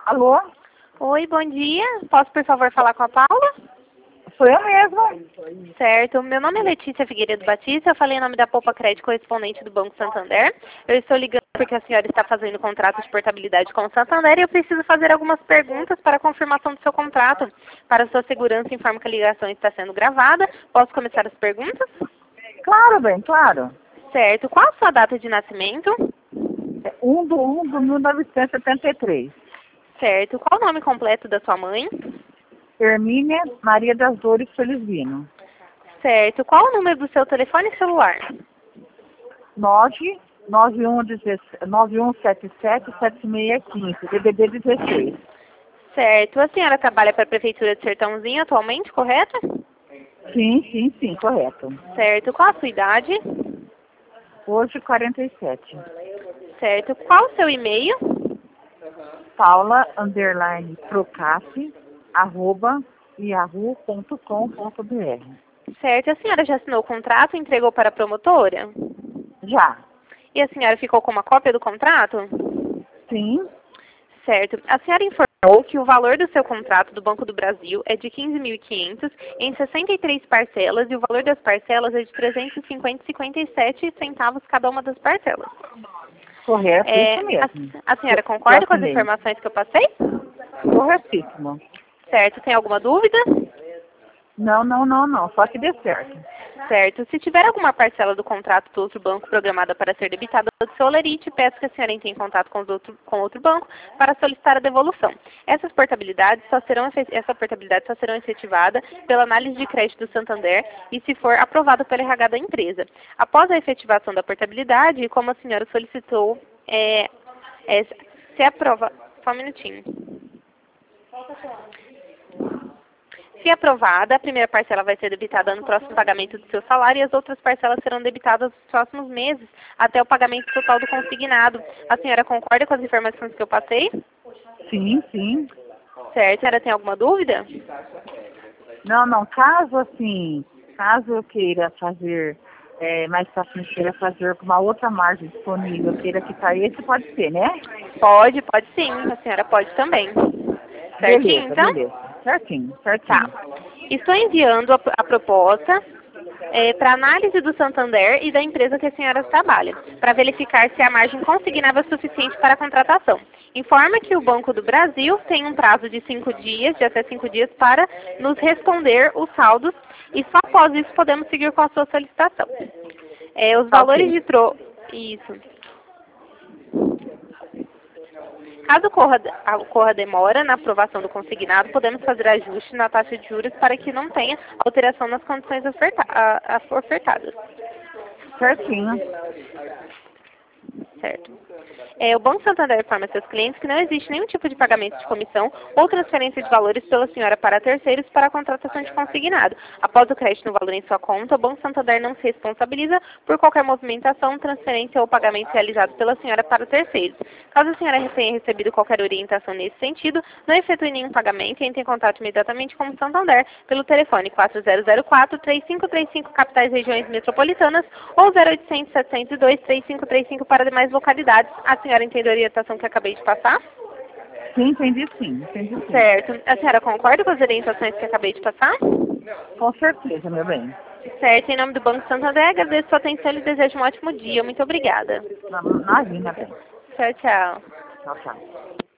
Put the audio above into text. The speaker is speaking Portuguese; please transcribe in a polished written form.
Alô? Oi, bom dia. Posso, por favor, falar com a Paula? Sou eu mesma. Certo. Meu nome é Letícia Figueiredo Batista. Eu falei em nome da Poupa Crédito, correspondente do Banco Santander. Eu estou ligando porque a senhora está fazendo contrato de portabilidade com o Santander e eu preciso fazer algumas perguntas para a confirmação do seu contrato. Para sua segurança, informo que a ligação está sendo gravada. Posso começar as perguntas? Claro, bem, claro. Certo. Qual a sua data de nascimento? 1/1 de 1973. Certo. Qual o nome completo da sua mãe? Hermínia Maria das Dores Felizino. Certo. Qual o número do seu telefone celular? 9177-7615, DDD 16. Certo. A senhora trabalha para a Prefeitura de Sertãozinho atualmente, correto? Sim, correto. Certo. Qual a sua idade? Hoje 47. Certo. Qual o seu e-mail? paula_procassi@yahoo.com.br. Certo. A senhora já assinou o contrato e entregou para a promotora? Já. E a senhora ficou com uma cópia do contrato? Sim. Certo. A senhora informou que o valor do seu contrato do Banco do Brasil é de 15.500 em 63 parcelas e o valor das parcelas é de 350,57 centavos cada uma das parcelas. Correto, isso mesmo. A senhora concorda com as informações que eu passei? Corretíssimo. Certo. Tem alguma dúvida? Não. Só que dê certo. Certo. Se tiver alguma parcela do contrato do outro banco programada para ser debitada do seu Olerite, peço que a senhora entre em contato com outro banco para solicitar a devolução. Essa portabilidade só será efetivada pela análise de crédito do Santander e se for aprovada pela RH da empresa. Após a efetivação da portabilidade, como a senhora solicitou, se aprova... Só um minutinho. Se aprovada, a primeira parcela vai ser debitada no próximo pagamento do seu salário e as outras parcelas serão debitadas nos próximos meses, até o pagamento total do consignado. A senhora concorda com as informações que eu passei? Sim. Certo. A senhora tem alguma dúvida? Não. Caso eu queira fazer, mais pra frente, queira fazer com uma outra margem disponível, queira quitar esse, pode ser, né? Pode sim. A senhora pode também. Certinho, então? Beleza. Certinho. Tá. Estou enviando a proposta para análise do Santander e da empresa que a senhora trabalha, para verificar se a margem consignável é suficiente para a contratação. Informa que o Banco do Brasil tem um prazo de até 5 dias, para nos responder os saldos e só após isso podemos seguir com a sua solicitação. Os valores de Isso. Caso ocorra demora na aprovação do consignado, podemos fazer ajuste na taxa de juros para que não tenha alteração nas condições ofertadas. Certinho. Certo. O Banco Santander informa seus clientes que não existe nenhum tipo de pagamento de comissão ou transferência de valores pela senhora para terceiros para a contratação de consignado. Após o crédito no valor em sua conta, o Banco Santander não se responsabiliza por qualquer movimentação, transferência ou pagamento realizado pela senhora para terceiros. Caso a senhora tenha recebido qualquer orientação nesse sentido, não efetue nenhum pagamento e entre em contato imediatamente com o Santander pelo telefone 4004-3535, capitais regiões metropolitanas, ou 0800-702-3535 para demais localidades. A senhora entendeu a orientação que acabei de passar? Sim, entendi sim. Certo. A senhora concorda com as orientações que acabei de passar? Com certeza, meu bem. Certo. Em nome do Banco Santander, agradeço sua atenção e lhe desejo um ótimo dia. Muito obrigada. Imagina, bem. Tchau. Tchau.